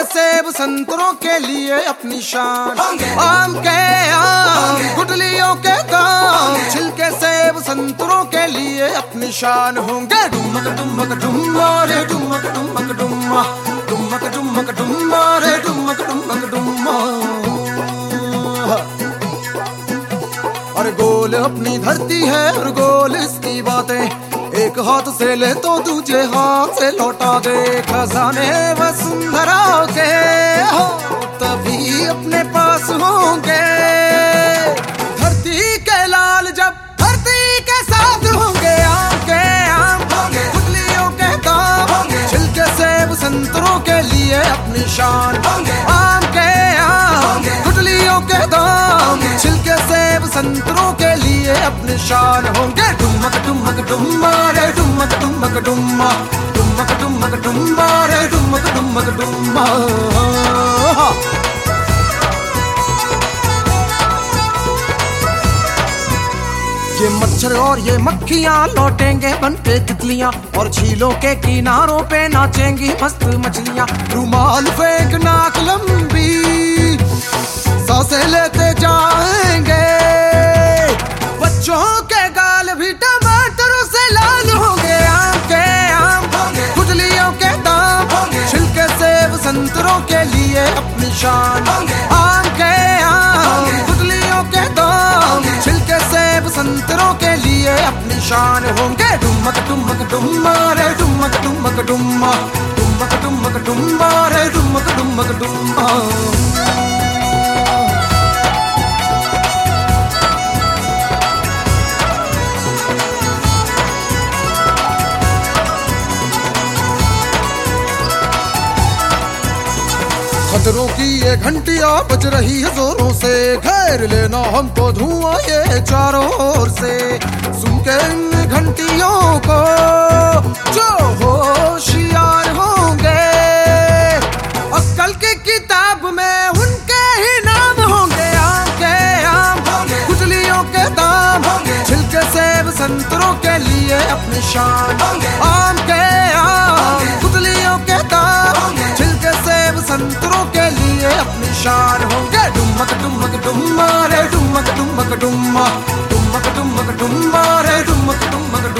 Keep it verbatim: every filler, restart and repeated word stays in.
सेब संतरों के लिए अपनी शान, आम के आम गुठलियों के काम, छिलके सेब संतरों के लिए अपनी शान होंगे। डुमक डुमक डुम्मा रे डुमक डुमक डुम्मा, डुमक डुमक डुम्मा रे डुमक डुमक डुम्मा। और गोल अपनी धरती है और गोल इसकी बातें, एक हाथ से ले तो दूसरे हाथ से लौटा दे। खजाने वसुंधरा के हो तभी अपने पास होंगे, धरती के लाल जब धरती के साथ होंगे। आम के आम गुठलियों के काम, छिलके सेब संतरों के लिए अपनी शान, आम के आम गुठलियों के दाम, छिलके सेब संतरों के लिए अपनी शान होंगे। डुमक डुमक डुम्मा रे डुमक डुमक डुम्मा, डुमक डुमक डुम्मा रे डुमक डुमक डुम्मा। ये मच्छर और ये मक्खियाँ लौटेंगे बनके तितलियाँ, और झीलों के किनारों पे नाचेंगी मस्त मछलियाँ। रुमाल फेंक नाक लंबी सांसें लेते जाएंगे, बच्चों के गाल भी टमाटरों से लाल होंगे। आम के आम गुठलियों के दाम, छिलके सेब संतरों के लिए अपनी शान, आम के आम गुठलियों के दाम, छिलके सेब संतरों के लिए अपनी शान होंगे। डुमक डुमक डुम्मा रे डुमक डुमक डुम्मा, डुमक डुमक डुम्मा रे डुमक डुमक डुम्मा। खतरों की ये घंटियां बज रही है जोरों से, घेर लेना हमको धुआं ये चारों ओर से। सुन के इन घंटियों को जो होशियार होंगे, अक्ल की किताब में उनके ही नाम होंगे। आम के आम गुठलियों के दाम, छिलके सेब संतरों के लिए अपनी शान, आम के आम गुठलियों के दाम, छिलके सेब संतरों के लिए अपनी शान होंगे। डुमक डुमक डुम्मा रे डुमक डुमक डुम्मा, डुमक डुमक डुम्मा रे डुमक डुमक डुम्मा।